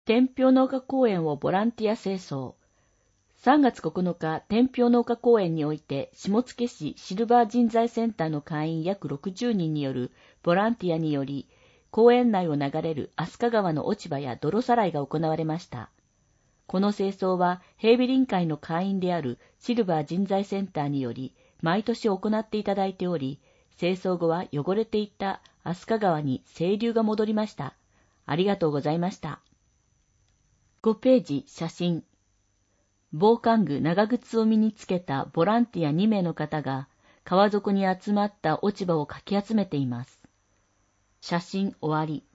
天平農家公園をボランティア清掃。3月9日、天平農家公園において、下野市シルバー人材センターの会員約60人によるボランティアにより、公園内を流れる飛鳥川の落ち葉や泥さらいが行われました。この清掃は、平美林会の会員であるシルバー人材センターにより、毎年行っていただいており、清掃後は汚れていった飛鳥川に清流が戻りました。ありがとうございました。5ページ、写真。防寒具長靴を身につけたボランティア2名の方が、川底に集まった落ち葉をかき集めています。写真終わり。